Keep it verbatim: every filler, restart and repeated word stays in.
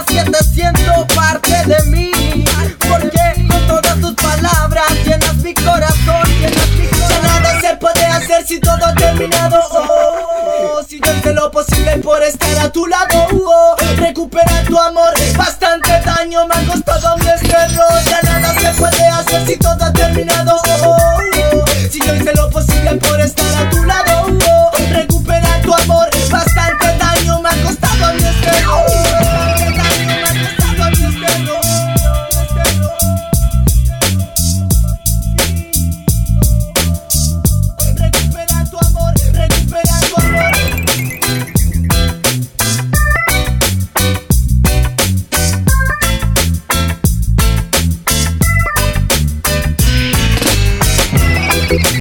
que te siento parte de mí, porque con todas tus palabras llenas mi corazón, llenas mi corazón. Ya nada se puede hacer si todo ha terminado. Oh, oh, oh. Si yo hice lo posible por estar a tu lado, oh, recuperar tu amor, bastante daño me ha costado mi error. Ya nada se puede hacer si todo ha terminado. Oh, oh, oh. Si yo hice lo posible por estar